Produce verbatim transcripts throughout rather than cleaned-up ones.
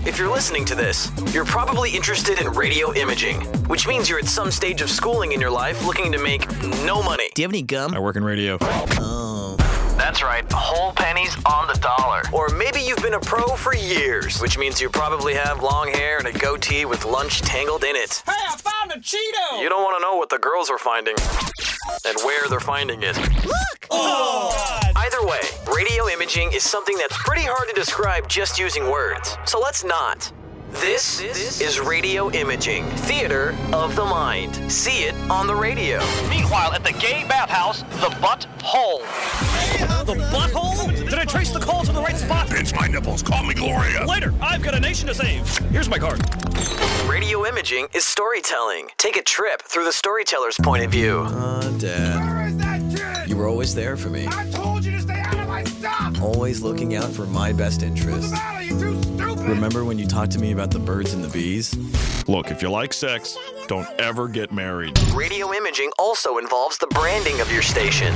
if you're listening to this, you're probably interested in radio imaging, which means you're at some stage of schooling in your life looking to make no money. Do you have any gum? I work in radio. Oh. That's right, whole pennies on the dollar. Or maybe you've been a pro for years, which means you probably have long hair and a goatee with lunch tangled in it. Hey, I found a Cheeto! You don't want to know what the girls are finding and where they're finding it. Look! Oh! Either way, radio imaging is something that's pretty hard to describe just using words. So let's not. This, this is radio imaging, theater of the mind. See it on the radio. Meanwhile, at the gay bathhouse, the butt hole. The butthole? Did I trace the call to the right spot? Pinch my nipples. Call me Gloria. Later, I've got a nation to save. Here's my card. Radio imaging is storytelling. Take a trip through the storyteller's point of view. Uh, Dad. Where is that kid? You were always there for me. I told you to stay out of my stuff. Always looking out for my best What's interest. the matter? You too stupid. Remember when you talked to me about the birds and the bees? Look, if you like sex, don't ever get married. Radio imaging also involves the branding of your station.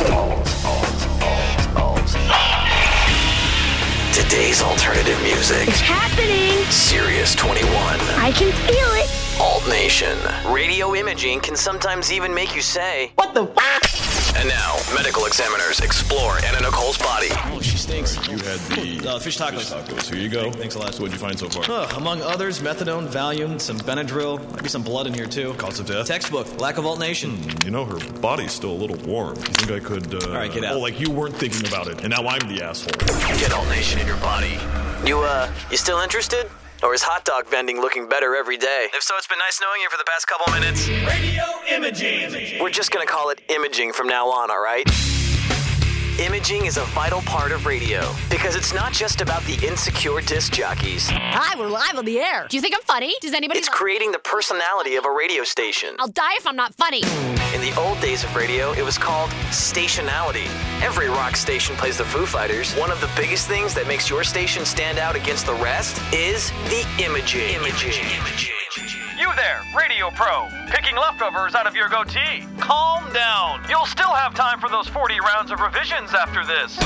Today's alternative music. It's happening. Sirius twenty-one. I can feel it. Alt Nation. Radio imaging can sometimes even make you say, What the and now, medical examiners explore Anna Nicole's body. Oh, she stinks. You had the Uh, fish tacos. tacos. Here you go. Thanks a lot. So what'd you find so far? Uh, among others, methadone, Valium, some Benadryl, maybe some blood in here too. Cause of death? Textbook, lack of Alt Nation. You know, her body's still a little warm. You think I could, uh... All right, get out. Oh, like you weren't thinking about it, and now I'm the asshole. Get Alt Nation in your body. You, uh, you still interested? Or is hot dog vending looking better every day? If so, it's been nice knowing you for the past couple minutes. Radio imaging. We're just gonna call it imaging from now on, all right? Imaging is a vital part of radio because it's not just about the insecure disc jockeys. Hi, we're live on the air. Do you think I'm funny? Does anybody... It's creating the personality of a radio station. I'll die if I'm not funny. In the old days of radio, it was called stationality. Every rock station plays the Foo Fighters. One of the biggest things that makes your station stand out against the rest is the imaging. Imaging. You there, Radio Pro, picking leftovers out of your goatee. Calm down. You'll still have time for those forty rounds of revisions after this.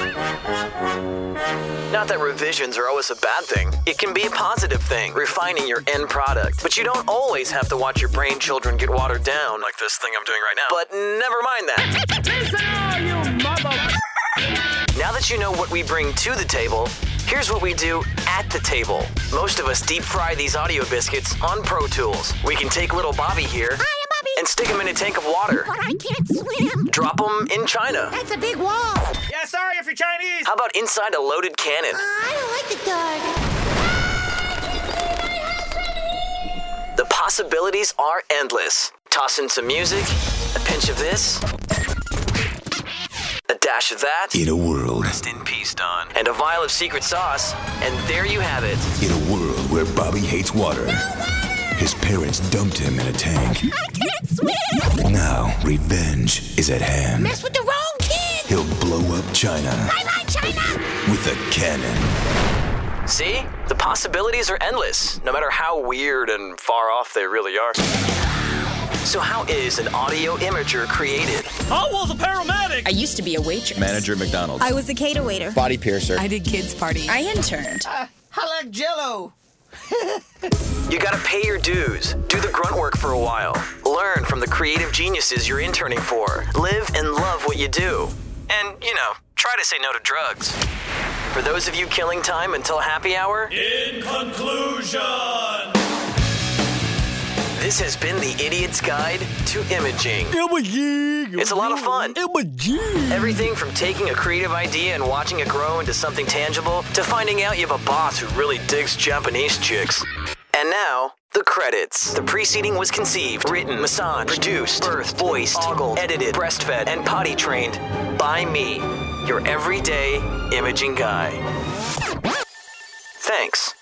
Not that revisions are always a bad thing. It can be a positive thing, refining your end product. But you don't always have to watch your brain children get watered down like this thing I'm doing right now. But never mind that. Now that you know what we bring to the table, here's what we do at the table. Most of us deep fry these audio biscuits on Pro Tools. We can take little Bobby here Hi, I'm Bobby. and stick him in a tank of water. But I can't swim. Drop him in China. That's a big wall. Yeah, sorry if you're Chinese. How about inside a loaded cannon? Uh, I don't like the dark. The possibilities are endless. Toss in some music, a pinch of this, a dash of that. In a world, Rest in peace, Don. And a vial of secret sauce, and there you have it. in a world where Bobby hates water. His parents dumped him in a tank. I can't swim. Now, revenge is at hand. Mess with the wrong kid. He'll blow up China Bye bye, China. with a cannon. See? The possibilities are endless, no matter how weird and far off they really are. So how is an audio imager created? Oh, well, the paramedic. I used to be a waitress. Manager at McDonald's. I was a cater waiter. Body piercer. I did kids' parties. I interned. I like Jello. You gotta pay your dues, do the grunt work for a while, learn from the creative geniuses you're interning for, live and love what you do, and, you know, try to say no to drugs. For those of you killing time until happy hour, In conclusion. this has been the Idiot's Guide to Imaging. It's a lot of fun. Everything from taking a creative idea and watching it grow into something tangible to finding out you have a boss who really digs Japanese chicks. And now, the credits. The preceding was conceived, written, massaged, produced, birthed, voiced, ogled, edited, breastfed, and potty trained by me, your everyday imaging guy. Thanks.